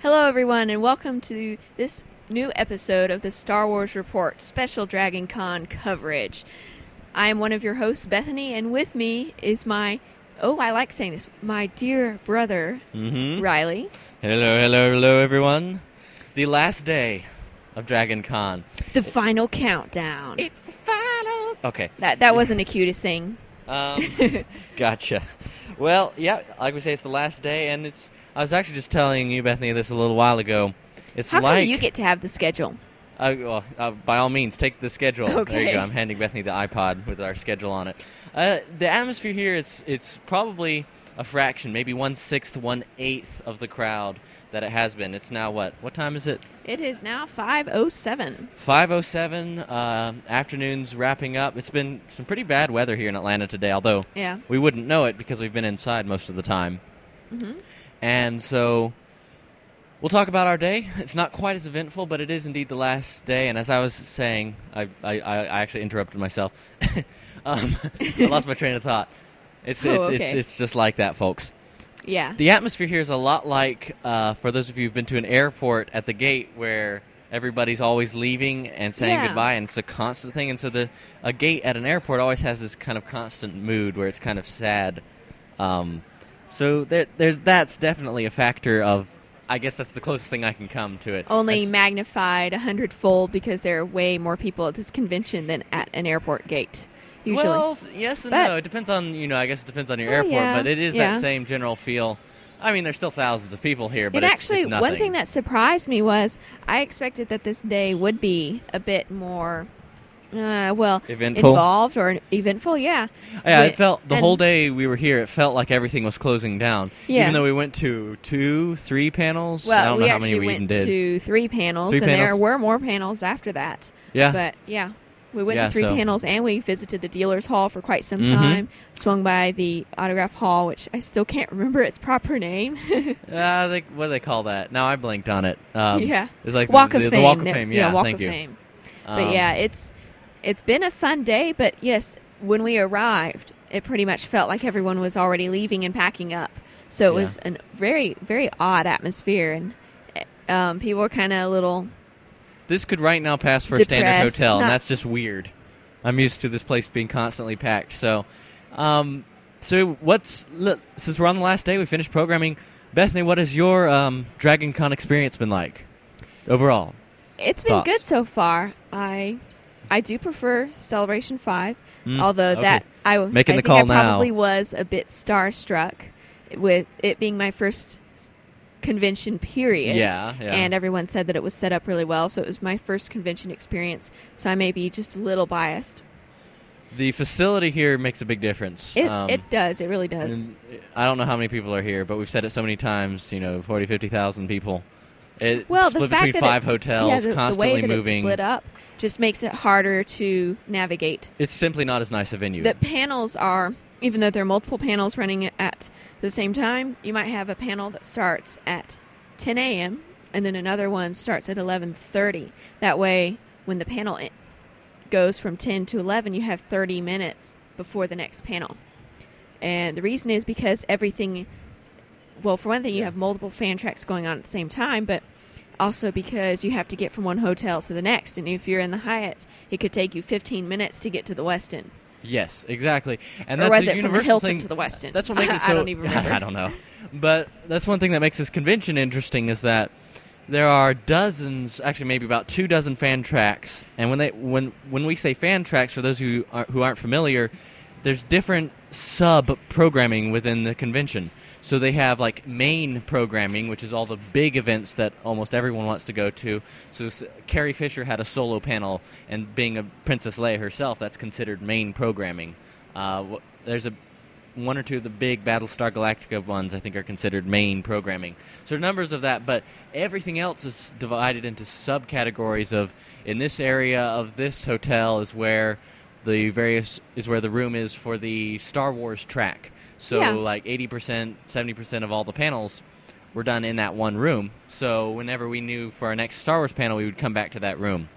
Hello, everyone, and welcome to this new episode of the Star Wars Report Special Dragon Con coverage. I am one of your hosts, Bethany, and with me is my dear brother, Riley. Hello, everyone. The last day of Dragon Con. The final countdown. It's the final... Okay. That wasn't a cue to sing. Gotcha. Well, yeah, like we say, it's the last day, and I was actually just telling you, Bethany, this a little while ago. How come you get to have the schedule? By all means, take the schedule. Okay. There you go. I'm handing Bethany the iPod with our schedule on it. The atmosphere here, it's probably a fraction, maybe 1/6, 1/8 of the crowd that it has been. It's now what? What time is it? It is now 5:07. 5:07, afternoon's wrapping up. It's been some pretty bad weather here in Atlanta today, although we wouldn't know it because we've been inside most of the time. Mm-hmm. And so we'll talk about our day. It's not quite as eventful, but it is indeed the last day. And as I was saying, I actually interrupted myself. I lost my train of thought. It's just like that, folks. Yeah. The atmosphere here is a lot like, for those of you who've been to an airport at the gate where everybody's always leaving and saying goodbye, and it's a constant thing. And so a gate at an airport always has this kind of constant mood where it's kind of sad. So that's definitely a factor of, I guess that's the closest thing I can come to it. Only magnified 100-fold because there are way more people at this convention than at an airport gate. Usually. Well, yes and no. It depends on, I guess it depends on your airport, but it is that same general feel. I mean, there's still thousands of people here, but it's nothing. One thing that surprised me was I expected that this day would be a bit more, involved or eventful, Yeah, it felt, the whole day we were here, it felt like everything was closing down. Yeah. Even though we went to 2, 3 panels. Well, I don't know how many we even did. We went to 3 panels, there were more panels after that. Yeah. But, we went to 3 panels, and we visited the dealer's hall for quite some time. Swung by the autograph hall, which I still can't remember its proper name. What do they call that? Now I blanked on it. It's like Walk of Fame. The Walk of Fame. Yeah, Walk thank of you. Fame. But it's been a fun day. But yes, when we arrived, it pretty much felt like everyone was already leaving and packing up. So it was a very, very odd atmosphere, and people were kind of a little. This could right now pass for a standard hotel, and that's just weird. I'm used to this place being constantly packed. So, since we're on the last day, we finished programming. Bethany, what has your Dragon Con experience been like overall? It's been good so far. I do prefer Celebration 5, although I probably was a bit starstruck with it being my first convention period. Yeah. And everyone said that it was set up really well, so it was my first convention experience, so I may be just a little biased. The facility here makes a big difference. It does. It really does. I don't know how many people are here, but we've said it so many times, 40, 50,000 people. Split the fact between 5 hotels, constantly the way that moving. It's split up just makes it harder to navigate. It's simply not as nice a venue. The panels are, even though there are multiple panels running at the same time, you might have a panel that starts at 10 a.m. and then another one starts at 11:30. That way, when the panel goes from 10 to 11, you have 30 minutes before the next panel. And the reason is because everything, well, for one thing, you have multiple fan tracks going on at the same time, but also because you have to get from one hotel to the next. And if you're in the Hyatt, it could take you 15 minutes to get to the Westin. Yes, exactly. And or that's was a it universal from the Hilton thing. To the Westin? That's what makes it so... I don't even remember. I don't know. But that's one thing that makes this convention interesting is that there are dozens, actually maybe about 2 dozen fan tracks. And when we say fan tracks, for those who aren't familiar, there's different sub-programming within the convention. So they have like main programming, which is all the big events that almost everyone wants to go to. So Carrie Fisher had a solo panel, and being a Princess Leia herself, that's considered main programming. There's one or two of the big Battlestar Galactica ones I think are considered main programming. So there are numbers of that, but everything else is divided into subcategories of, in this area of this hotel is where the room is for the Star Wars track. So like 80%, 70% of all the panels were done in that one room. So whenever we knew for our next Star Wars panel, we would come back to that room.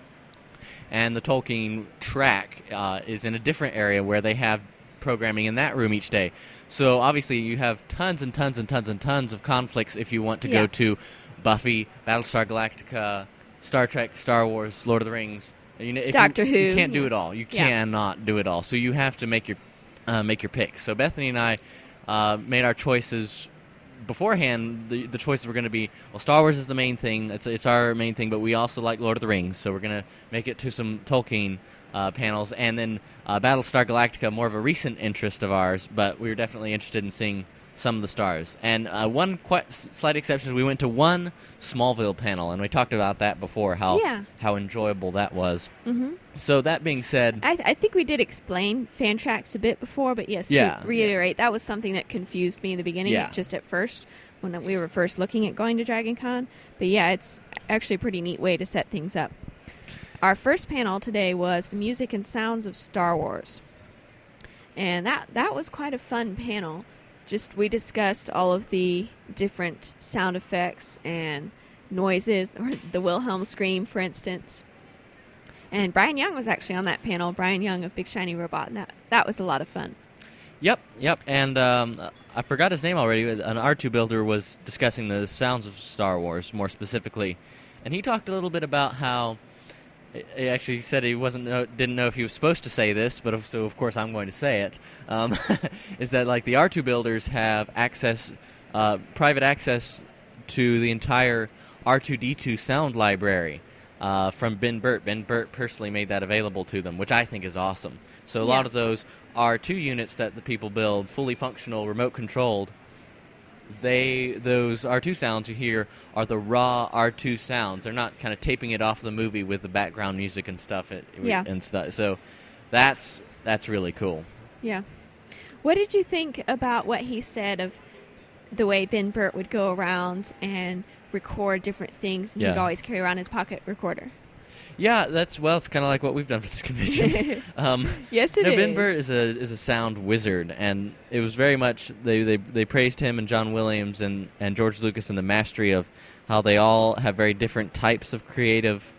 And the Tolkien track is in a different area where they have programming in that room each day. So obviously you have tons and tons and tons and tons of conflicts if you want to go to Buffy, Battlestar Galactica, Star Trek, Star Wars, Lord of the Rings. Doctor Who. You can't do it all. You cannot do it all. So you have to make your picks. So Bethany and I made our choices beforehand. The choices were going to be, well, Star Wars is the main thing. It's our main thing, but we also like Lord of the Rings, so we're going to make it to some Tolkien panels. And then Battlestar Galactica, more of a recent interest of ours, but we were definitely interested in seeing some of the stars. And one slight exception is we went to one Smallville panel, and we talked about that before, how enjoyable that was. Mm-hmm. So that being said... I think we did explain Fantrax a bit before, but yes, to reiterate, that was something that confused me in the beginning, just at first, when we were first looking at going to Dragon Con. But yeah, it's actually a pretty neat way to set things up. Our first panel today was the music and sounds of Star Wars. And that was quite a fun panel. We discussed all of the different sound effects and noises, or the Wilhelm scream, for instance. And Brian Young was actually on that panel, Brian Young of Big Shiny Robot, and that was a lot of fun. Yep. And I forgot his name already. An R2 builder was discussing the sounds of Star Wars more specifically. And he talked a little bit about how... He actually said he didn't know if he was supposed to say this, but so of course I'm going to say it. Is that like the R2 builders have private access to the entire R2-D2 sound library from Ben Burtt. Ben Burtt personally made that available to them, which I think is awesome. So a lot of those R2 units that the people build, fully functional, remote controlled, those R2 sounds you hear are the raw R2 sounds. They're not kind of taping it off the movie with the background music and stuff. And stuff. So that's really cool. Yeah. What did you think about what he said of the way Ben Burtt would go around and record different things, and he'd always carry around his pocket recorder? Yeah, it's kind of like what we've done for this convention. Yes, it is. Ben Burtt is a sound wizard, and it was very much they praised him and John Williams and George Lucas and the mastery of how they all have very different types of creative,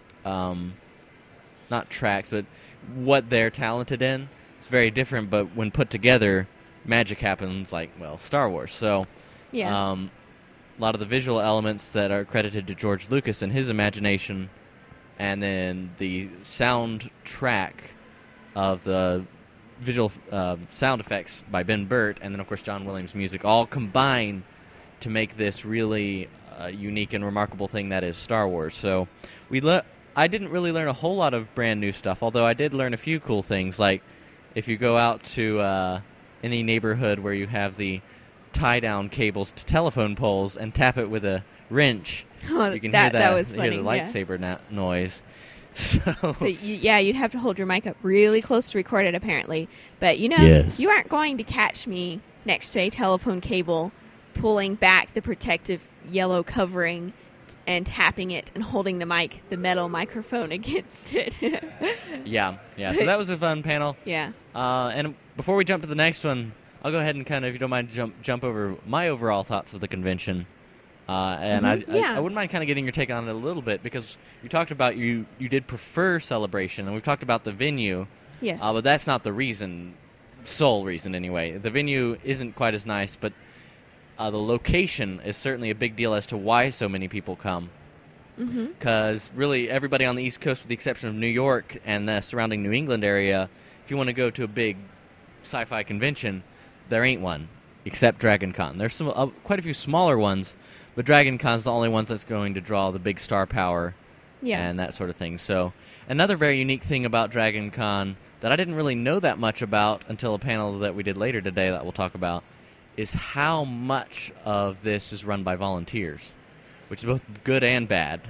not tracks, but what they're talented in. It's very different, but when put together, magic happens. Like Star Wars. So, a lot of the visual elements that are credited to George Lucas and his imagination. And then the soundtrack of the visual sound effects by Ben Burtt, and then, of course, John Williams' music, all combine to make this really unique and remarkable thing that is Star Wars. So I didn't really learn a whole lot of brand new stuff, although I did learn a few cool things, like if you go out to any neighborhood where you have the tie-down cables to telephone poles and tap it with a wrench... you can hear that was funny, hear the lightsaber noise. So you'd have to hold your mic up really close to record it, apparently. But, you aren't going to catch me next to a telephone cable pulling back the protective yellow covering and tapping it and holding the metal microphone against it. Yeah. So that was a fun panel. Yeah. And before we jump to the next one, I'll go ahead and kind of, if you don't mind, jump over my overall thoughts of the convention. I wouldn't mind kind of getting your take on it a little bit, because you talked about you did prefer Celebration, and we've talked about the venue. Yes. But that's not the sole reason anyway. The venue isn't quite as nice, but the location is certainly a big deal as to why so many people come. Because really everybody on the East Coast, with the exception of New York and the surrounding New England area, if you want to go to a big sci-fi convention, there ain't one, except Dragon Con. There's quite a few smaller ones, but Dragon Con's the only ones that's going to draw the big star power and that sort of thing. So another very unique thing about Dragon Con that I didn't really know that much about until a panel that we did later today that we'll talk about is how much of this is run by volunteers, which is both good and bad.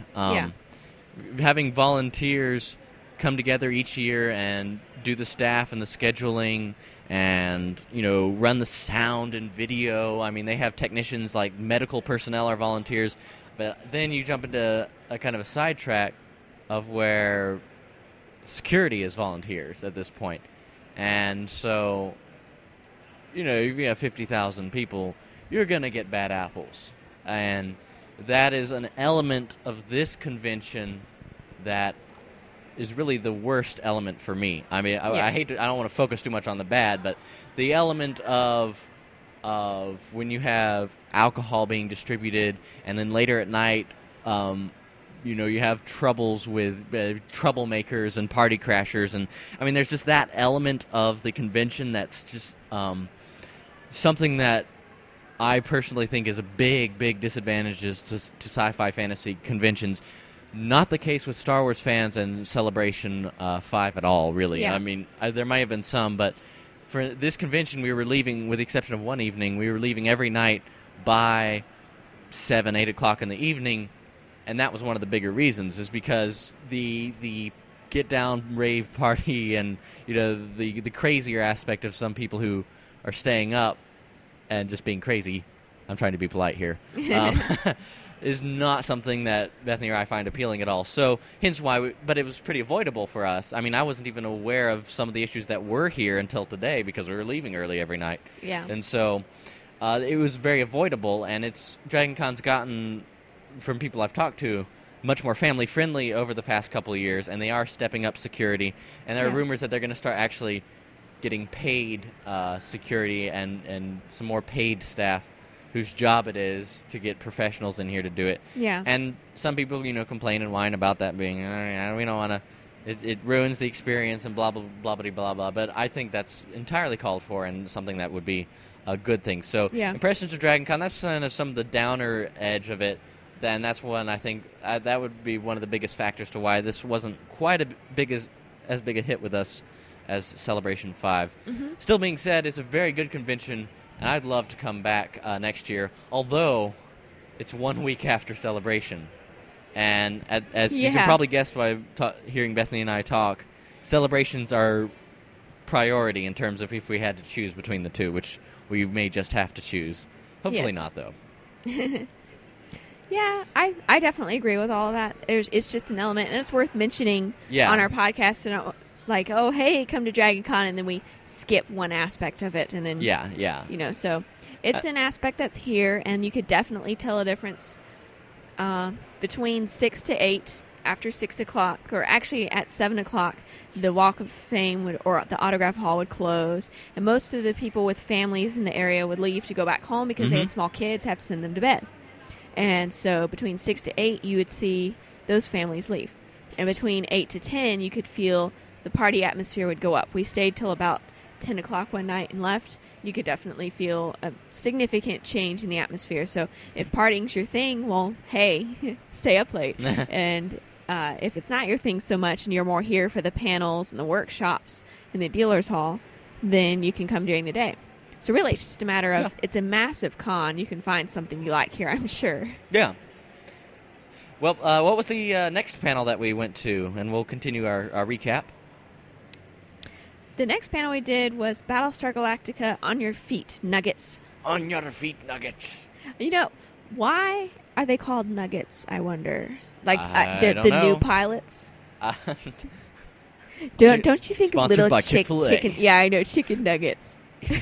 Having volunteers come together each year and do the staff and the scheduling and, run the sound and video. I mean, they have technicians, like medical personnel are volunteers. But then you jump into a kind of a sidetrack of where security is volunteers at this point. And so, if you have 50,000 people, you're going to get bad apples. And that is an element of this convention that is really the worst element for me. I mean, I don't want to focus too much on the bad, but the element of of when you have alcohol being distributed, and then later at night, you have troubles with troublemakers and party crashers, and I mean, there's just that element of the convention that's just something that I personally think is a big disadvantage to sci-fi fantasy conventions. Not the case with Star Wars fans and Celebration 5 at all, really. Yeah. I mean, there might have been some, but for this convention, we were leaving, with the exception of one evening, we were leaving every night by 7, 8 o'clock in the evening, and that was one of the bigger reasons, is because the get-down rave party and the crazier aspect of some people who are staying up and just being crazy, I'm trying to be polite here, is not something that Bethany or I find appealing at all. So, hence why, but it was pretty avoidable for us. I mean, I wasn't even aware of some of the issues that were here until today because we were leaving early every night. Yeah. And so, it was very avoidable, and Dragon Con's gotten, from people I've talked to, much more family-friendly over the past couple of years, and they are stepping up security. And there are rumors that they're going to start actually getting paid security and some more paid staff whose job it is to get professionals in here to do it. Yeah. And some people, complain and whine about that being, we don't want to, it ruins the experience and blah, blah, blah, blah, blah, blah. But I think that's entirely called for and something that would be a good thing. So, Impressions of Dragon Con, that's kind of some of the downer edge of it. Then that's one I think that would be one of the biggest factors to why this wasn't quite as big a hit with us as Celebration 5. Mm-hmm. Still being said, it's a very good convention, and I'd love to come back next year, although it's 1 week after Celebration. And as you can probably guess by hearing Bethany and I talk, Celebrations are priority in terms of if we had to choose between the two, which we may just have to choose. Hopefully not, though. Yeah, I definitely agree with all of that. It's just an element, and it's worth mentioning on our podcast. And like, oh, hey, come to Dragon Con, and then we skip one aspect of it, and then so it's an aspect that's here, and you could definitely tell a difference between 6 to 8. After 6 o'clock, or actually at 7 o'clock, the Walk of Fame or the Autograph Hall would close, and most of the people with families in the area would leave to go back home because they had small kids, have to send them to bed. And so between 6 to 8, you would see those families leave. And between 8 to 10, you could feel the party atmosphere would go up. We stayed till about 10 o'clock one night and left. You could definitely feel a significant change in the atmosphere. So if partying's your thing, well, hey, stay up late. And if it's not your thing so much and you're more here for the panels and the workshops and the dealer's hall, then you can come during the day. So really, it's just a matter of, it's a massive con. You can find something you like here, I'm sure. Yeah. Well, what was the next panel that we went to? And we'll continue our recap. The next panel we did was Battlestar Galactica On Your Feet, Nuggets. On Your Feet, Nuggets. Why are they called Nuggets, I wonder? Like, the new pilots? Don't you think of little chicken? Yeah, I know, chicken nuggets.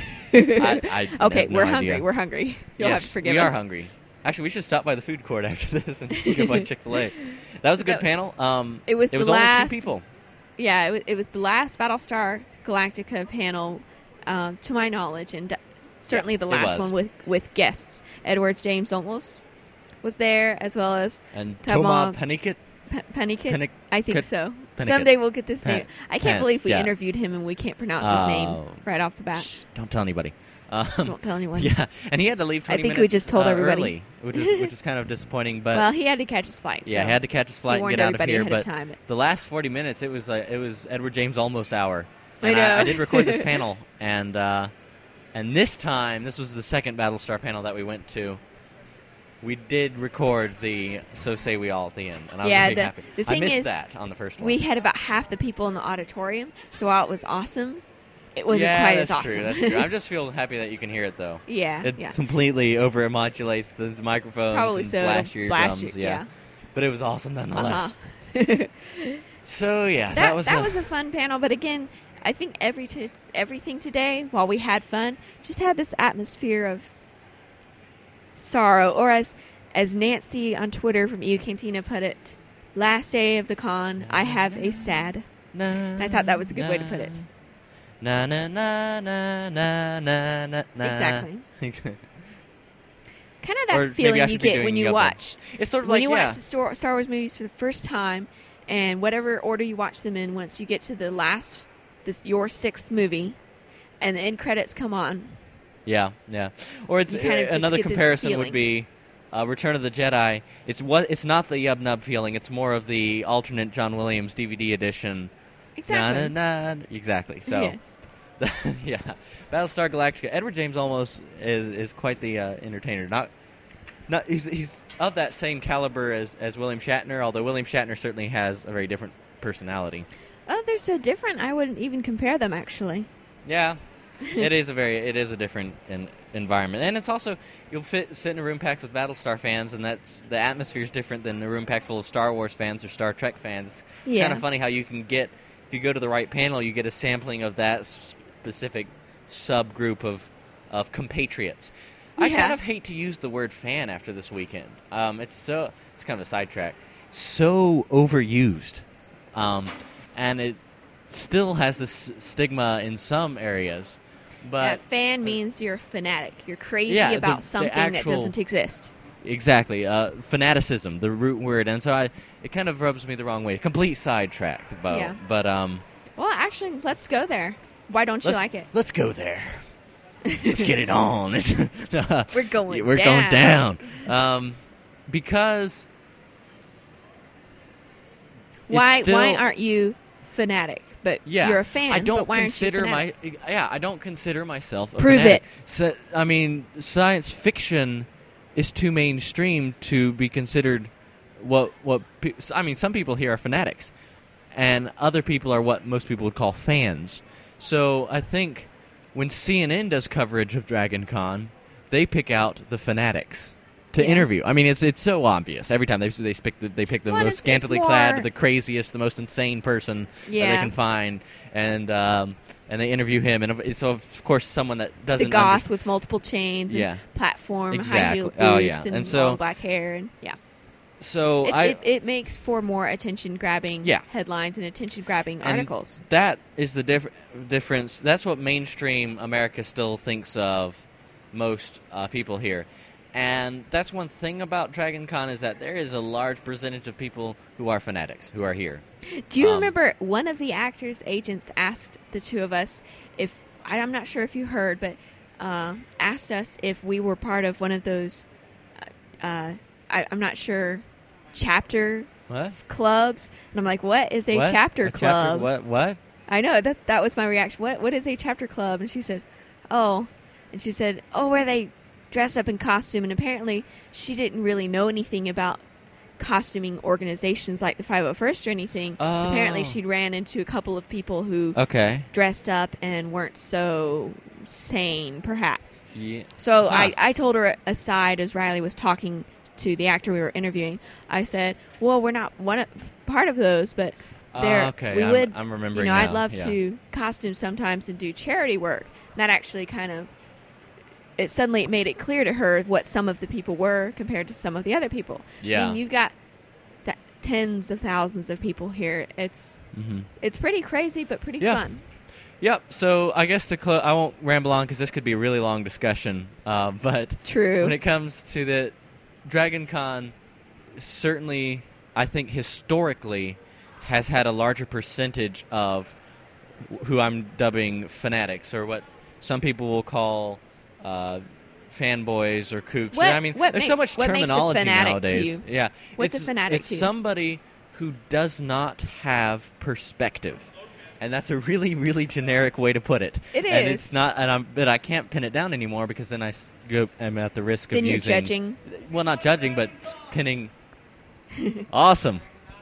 Okay, we're hungry. We're hungry. You'll have to forgive us. We are hungry. Actually, we should stop by the food court after this and just go by Chick-fil-A. That was a good panel. It was only 2 people. Yeah, it was the last Battlestar Galactica panel, to my knowledge, and certainly the last one with guests. Edward James Olmos was there, as well as Toma Pennicott. Pennicott? I think so. Pennicott. Someday we'll get this name. I can't believe we interviewed him and we can't pronounce his name right off the bat. Shh, don't tell anybody. Don't tell anyone. Yeah, and he had to leave 20 minutes I think we just told everybody. Early, which is kind of disappointing. But well, he had to catch his flight. Yeah, he had to catch his flight and get out of here. But time. The last 40 minutes, it was Edward James Olmos hour. I know. I did record this panel, and this time, this was the second Battlestar panel that we went to. We did record the So Say We All at the end, and I was very happy. The thing I missed is, that on the first one. We had about half the people in the auditorium, so while it was awesome, it wasn't quite as awesome. That's true. I just feel happy that you can hear it, though. It completely over-modulates the microphones. Probably and so. Blast your drums. Yeah. But it was awesome nonetheless. So, that was a fun panel, but again, I think everything today, while we had fun, just had this atmosphere of sorrow, or as Nancy on Twitter from EU Cantina put it, last day of the con, I have a sad. And I thought that was a good way to put it. na na na na na na na na. Exactly. Kind of Or that maybe I feeling you should be get when doing you Yuppie. watch. It's sort of When like you watch the Star Wars movies for the first time, and whatever order you watch them in, once you get to the last, your sixth movie, and the end credits come on. Yeah. Or it's You kind of just another get this comparison feeling. would be Return of the Jedi. It's not the Yub Nub feeling. It's more of the alternate John Williams DVD edition. Exactly. Na, na, na. Exactly. So Yes. yeah, Battlestar Galactica. Edward James Olmos is quite the entertainer. Not he's of that same caliber as William Shatner. Although William Shatner certainly has a very different personality. Oh, they're so different. I wouldn't even compare them, actually. Yeah, it is a different environment, and it's also you'll sit in a room packed with Battlestar fans, and the atmosphere is different than a room packed full of Star Wars fans or Star Trek fans. It's Yeah. kind of funny how you can get, if you go to the right panel, you get a sampling of that specific subgroup of compatriots. I Yeah. kind of hate to use the word fan after this weekend. It's kind of a sidetrack. So overused, and it still has this stigma in some areas. But fan means you're a fanatic. You're crazy Yeah, about the something that actual- doesn't exist. exactly, fanaticism, the root word, and so it kind of rubs me the wrong way. Complete sidetrack, Yeah. but Well, actually, let's go there. Why don't you like it? Let's go there. Let's get it on. We're going We're going down. down. Because Why? it's still, Why aren't you fanatic? But Yeah, you're a fan. I don't but why consider aren't you fanatic? I don't consider myself a Prove fanatic. it. So, I mean, science fiction is too mainstream to be considered some people here are fanatics, and other people are what most people would call fans. So I think when CNN does coverage of Dragon Con, they pick out the fanatics to Yeah. interview. I mean, it's so obvious every time they pick the Well, most it's scantily more- clad, the craziest, the most insane person that they Yeah. can find, and they interview him, and so of course someone that The doesn't goth with multiple chains Yeah. and platform, Exactly. high heel boots, Oh, yeah. and, And so- long black hair, and yeah. So It makes for more attention-grabbing Yeah. headlines and attention-grabbing and articles. that is the difference. That's what mainstream America still thinks of most people here. And that's one thing about Dragon Con is that there is a large percentage of people who are fanatics, who are here. Do you remember one of the actors' agents asked the two of us if, I'm not sure if you heard, but asked us if we were part of one of those, I'm not sure, chapter What? clubs. And I'm like, what is a What? chapter A club? What? I know, that was my reaction. What is a chapter club? And she said, where they dress up in costume. And apparently she didn't really know anything about costuming organizations like the 501st or anything. Oh. Apparently she'd ran into a couple of people who Okay. dressed up and weren't so sane, perhaps. Yeah. So Huh. I told her aside as Riley was talking to the actor we were interviewing, I said, well, we're not part of those, but Okay. we would, I'm remembering I'd now. love Yeah. to costume sometimes and do charity work. That actually it made it clear to her what some of the people were compared to some of the other people. Yeah. I mean, you've got tens of thousands of people here. It's pretty crazy, but pretty Yeah. fun. Yep. So I guess I won't ramble on because this could be a really long discussion. But True. when it comes to the Dragon Con, certainly I think historically has had a larger percentage of who I'm dubbing fanatics, or what some people will call fanboys or kooks. There's so much what makes a terminology fanatic to nowadays. you? Yeah. What's a fanatic It's to you? somebody who does not have perspective. And that's a really, really generic way to put it. It and is. It's not, but I can't pin it down anymore because then I'm at the risk of Then you're using. judging. Well, not judging, but pinning. Awesome.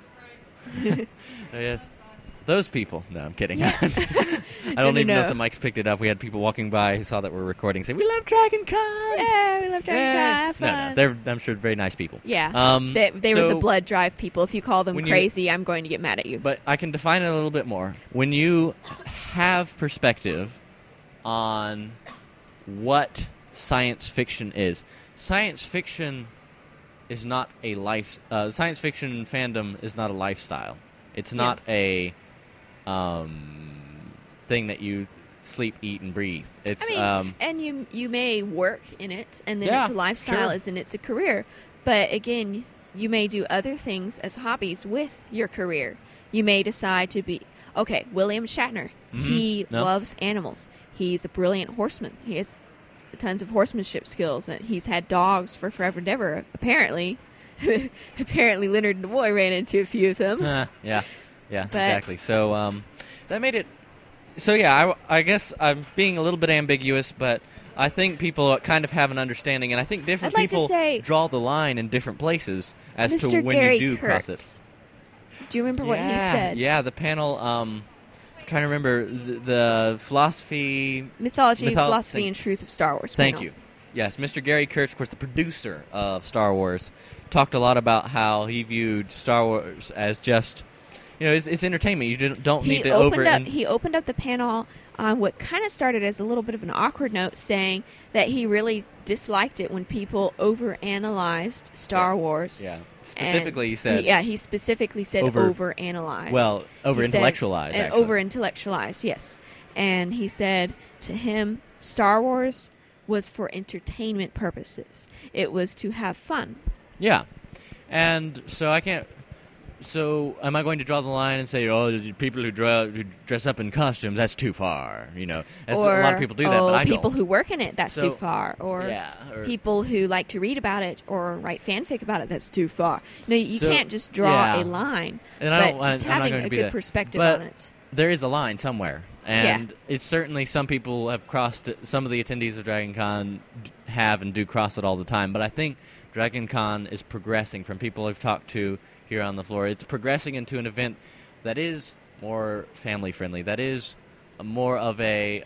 Yes. Those people. No, I'm kidding. Yeah. I don't even know No. if the mics picked it up. We had people walking by who saw that we're recording saying, "We love Dragon Con." Yeah, we love Dragon Yeah. Con. Fun. No, they're I'm sure very nice people. Yeah. They were the so- blood drive people. If you call them when you- crazy, I'm going to get mad at you. But I can define it a little bit more. When you have perspective on what science fiction is, science fiction is not a life. Science fiction fandom is not a lifestyle. It's not a thing that you sleep, eat, and breathe. It's I mean, and you may work in it, and then Yeah, it's a lifestyle, sure. as in it's a career. But again, you may do other things as hobbies with your career. You may decide to be William Shatner. He No. loves animals. He's a brilliant horseman. He has tons of horsemanship skills, and he's had dogs for forever and ever. Apparently, Leonard Nimoy ran into a few of them. Yeah, But- exactly. So that made it. So yeah, I guess I'm being a little bit ambiguous, but I think people kind of have an understanding, and I think different I'd like to people say- draw the line in different places as Mr. to when Gary you do cross it. Kurtz. Do you remember what he said? Yeah, the panel. I'm trying to remember the philosophy. Mythology, Mythol- Philosophy, thank- and Truth of Star Wars. Thank panel. you. Yes, Mr. Gary Kurtz, of course, the producer of Star Wars, talked a lot about how he viewed Star Wars as just, it's entertainment. You don't need to He opened up the panel on what kind of started as a little bit of an awkward note, saying that he really disliked it when people overanalyzed Star Wars. Yeah. Specifically, And he said. he specifically said overanalyzed. Well, He said- over-intellectualized, and actually. over-intellectualized, yes. And he said to him, Star Wars was for entertainment purposes. It was to have fun. Yeah. And so I can't. So am I going to draw the line and say, the people who dress up in costumes, that's too far? That's, Or a lot of people do that, but I people don't. who work in it, that's So, too far. Or yeah, or- people who like to read about it or write fanfic about it, that's too far. No, you So, can't just draw yeah. a line. And but I don't. just I'm not having going to a be good that. perspective But on it. there is a line somewhere, and it's certainly some people have crossed it. Some of the attendees of Dragon Con have and do cross it all the time. But I think Dragon Con is progressing from people I've talked to here on the floor. It's progressing into an event that is more family friendly. That is more of a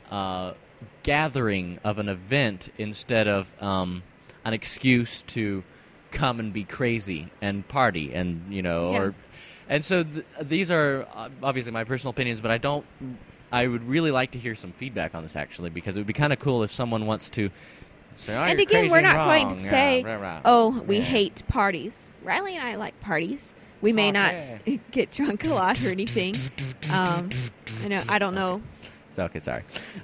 gathering of an event instead of an excuse to come and be crazy and party and or. And so these are obviously my personal opinions, but I would really like to hear some feedback on this, actually, because it would be kind of cool if someone wants to say, And you're again, crazy we're and not wrong. going to say, we Yeah. hate parties. Riley and I like parties. We may not Okay. get drunk a lot or anything. I don't know. So, okay, sorry.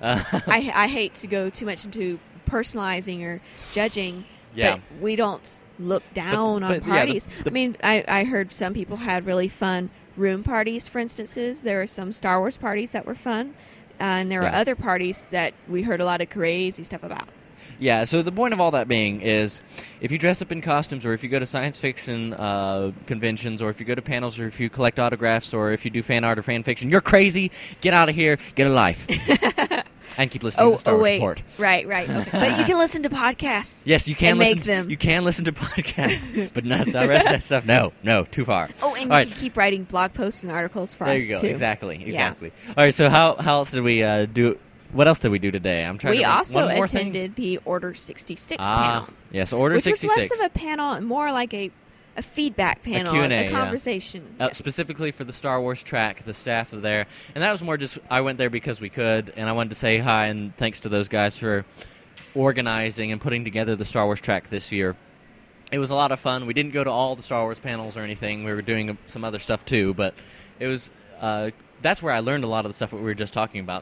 I hate to go too much into personalizing or judging, Yeah. but we don't look down on but, yeah, parties. I heard some people had really fun room parties, for instances. There were some Star Wars parties that were fun, and there were Yeah. other parties that we heard a lot of crazy stuff about. Yeah, so the point of all that being is if you dress up in costumes or if you go to science fiction conventions or if you go to panels or if you collect autographs or if you do fan art or fan fiction, you're crazy. Get out of here. Get a life. And keep listening to the Star Wars wait. Report. Right. Okay. But you can listen to podcasts. Yes, you can and listen make them. You can listen to podcasts, but not the rest of that stuff. No, too far. Oh, and All you right. can keep writing blog posts and articles for There us, you go. too. Exactly. Yeah. All right. So how else did we do? What else did we do today? I'm trying. We to also one more thing? attended the Order 66 panel. Yes, Order which 66. was less of a panel and more like a feedback panel, Q&A, a yeah. conversation. Yes. Specifically for the Star Wars track, the staff of there. And that was more just, I went there because we could, and I wanted to say hi and thanks to those guys for organizing and putting together the Star Wars track this year. It was a lot of fun. We didn't go to all the Star Wars panels or anything. We were doing some other stuff too, but it was, that's where I learned a lot of the stuff that we were just talking about,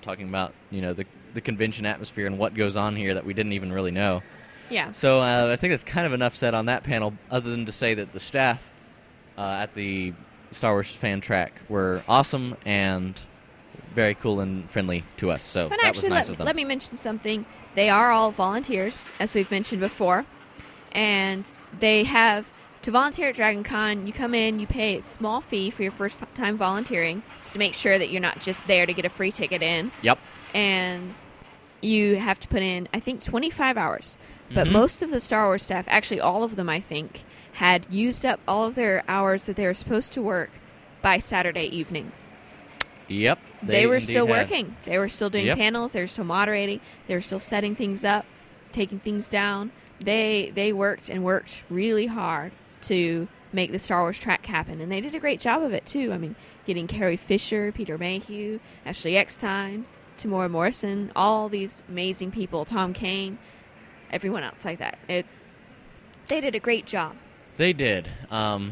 the convention atmosphere and what goes on here that we didn't even really know. Yeah. So I think that's kind of enough said on that panel, other than to say that the staff at the Star Wars fan track were awesome and very cool and friendly to us. So But that actually, was nice of them. let me mention something. They are all volunteers, as we've mentioned before. And they have, to volunteer at Dragon Con, you come in, you pay a small fee for your first time volunteering, just to make sure that you're not just there to get a free ticket in. Yep. And you have to put in, I think, 25 hours. But Mm-hmm. most of the Star Wars staff, actually all of them, I think, had used up all of their hours that they were supposed to work by Saturday evening. Yep. They were indeed still had. working. They were still doing Yep. panels. They were still moderating. They were still setting things up, taking things down. They worked and worked really hard to make the Star Wars track happen, and they did a great job of it too. I mean, getting Carrie Fisher, Peter Mayhew, Ashley Eckstein, Tamora Morrison, all these amazing people, Tom Kane, everyone else like that. They did a great job. They did.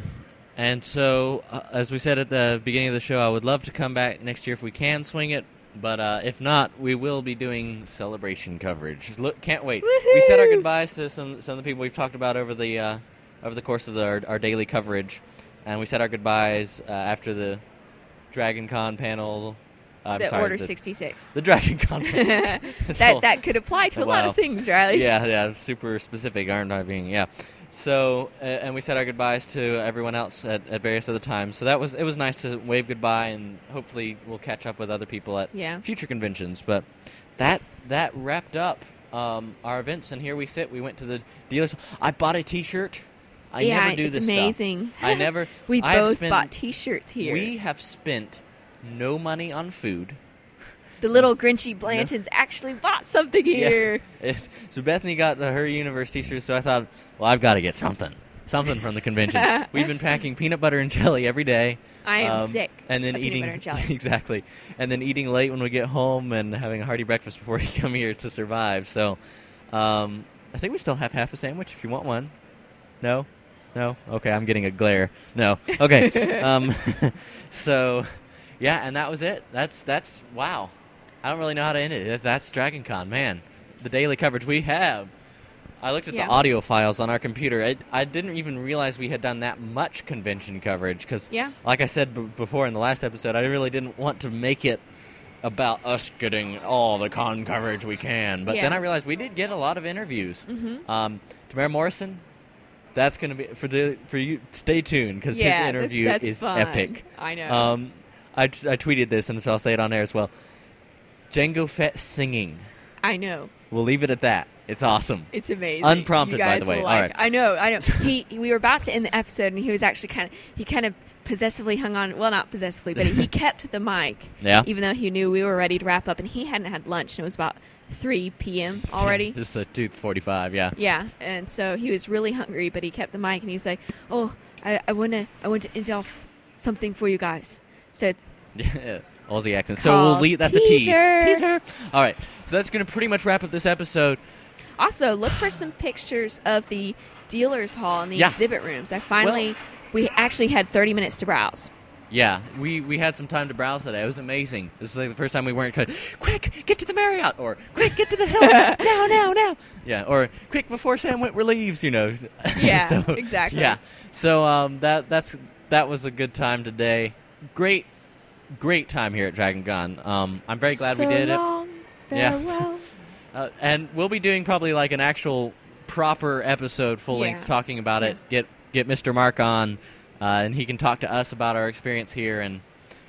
And so, as we said at the beginning of the show, I would love to come back next year if we can swing it But if not, we will be doing celebration coverage. Look, can't wait. Woo-hoo! We said our goodbyes to some of the people we've talked about over the course of our daily coverage, and we said our goodbyes after the Dragon Con panel. Order 66. The Dragon Con panel. that could apply to a lot of things, Riley. Yeah, super specific, aren't I being? Yeah. So, and we said our goodbyes to everyone else at various other times. So it was nice to wave goodbye, and hopefully we'll catch up with other people at future conventions. But that wrapped up our events, and here we sit. We went to the dealers. I bought a T-shirt. I never do this amazing. stuff. I never. We both bought T-shirts here. We have spent no money on food. The little Grinchy Blantons actually bought something here. Yeah. So Bethany got her Universe T-shirt, so I thought, well, I've got to get something from the convention. We've been packing peanut butter and jelly every day. I am sick and then of eating peanut butter and jelly. Exactly, and then eating late when we get home and having a hearty breakfast before we come here to survive. So I think we still have half a sandwich if you want one. No? Okay, I'm getting a glare. No. Okay. So, yeah, and that was it. That's wow. I don't really know how to end it. That's Dragon Con, man. The daily coverage we have. I looked at the audio files on our computer. I didn't even realize we had done that much convention coverage because, like I said before in the last episode, I really didn't want to make it about us getting all the con coverage we can. But then I realized we did get a lot of interviews. Mm-hmm. Tamara Morrison, that's going to be for you. Stay tuned because his interview is fun. Epic. I know. I tweeted this, and so I'll say it on air as well. Jango Fett singing. I know. We'll leave it at that. It's awesome. It's amazing. Unprompted, by the way. All right. I know. We were about to end the episode, and he was actually kind of possessively hung on. Well, not possessively, but he kept the mic. Yeah. Even though he knew we were ready to wrap up, and he hadn't had lunch, and it was about 3 p.m. already. Just a 2:45. Yeah. Yeah, and so he was really hungry, but he kept the mic, and he's like, "Oh, I want to end off something for you guys." So it's Aussie accent. So we'll leave. That's teaser. A teaser. All right. So that's going to pretty much wrap up this episode. Also, look for some pictures of the dealer's hall and the exhibit rooms. We actually had 30 minutes to browse. Yeah, we had some time to browse today. It was amazing. This is like the first time we weren't quick, get to the Marriott, or quick, get to the Hilton, now. Yeah, or quick before Sam Witwer leaves, Yeah, so, exactly. Yeah, so that was a good time today. Great time here at Dragon Con. I'm very glad we did it. Farewell. Yeah. And we'll be doing probably like an actual proper episode, full length, talking about it. Get Mr. Mark on, and he can talk to us about our experience here, and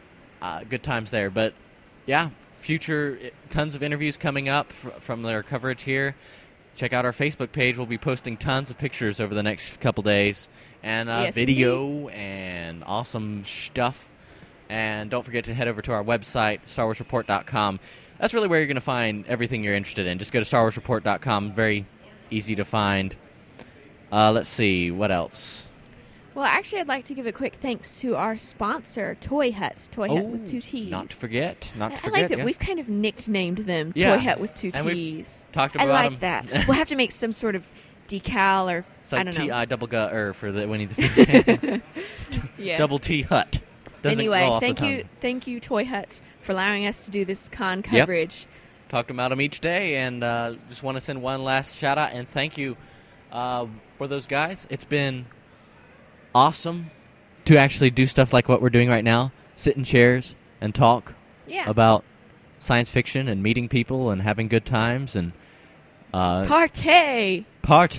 good times there. But yeah, future tons of interviews coming up from their coverage here. Check out our Facebook page. We'll be posting tons of pictures over the next couple days, and video and awesome stuff. And don't forget to head over to our website, StarWarsReport.com. That's really where you're going to find everything you're interested in. Just go to StarWarsReport.com. Very easy to find. Let's see. What else? Well, actually, I'd like to give a quick thanks to our sponsor, Toy Hut. Toy Hut with 2 T's. Not to forget. I like that we've kind of nicknamed them Toy Hut with 2 and T's. Talked about I like that. We'll have to make some sort of decal or it's like I don't know. T-I double gut for the Winnie the Yes. Double T Hut. Anyway, thank you, Toy Hut, for allowing us to do this con coverage. Talked about them each day, and just want to send one last shout out and thank you for those guys. It's been awesome to actually do stuff like what we're doing right now, sit in chairs and talk about science fiction and meeting people and having good times and Partay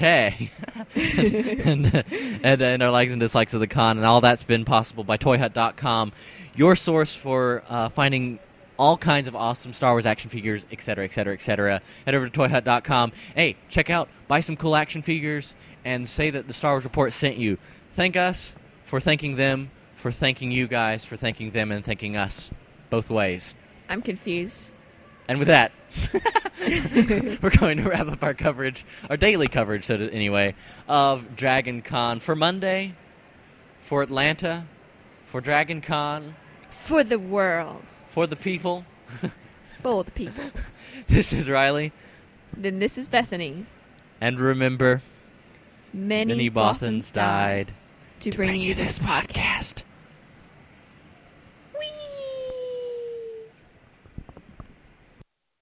and our likes and dislikes of the con, and all that's been possible by ToyHut.com, your source for finding all kinds of awesome Star Wars action figures, etc., etc., etc. Head over to ToyHut.com. Hey, check out, buy some cool action figures, and say that the Star Wars Report sent you. Thank us for thanking them, for thanking you guys, for thanking them, and thanking us. Both ways. I'm confused. And with that, we're going to wrap up our coverage, our daily coverage, anyway, of Dragon Con for Monday, for Atlanta, for Dragon Con. For the world. For the people. For the people. This is Riley. Then this is Bethany. And remember, many Bothans died to bring you this podcast.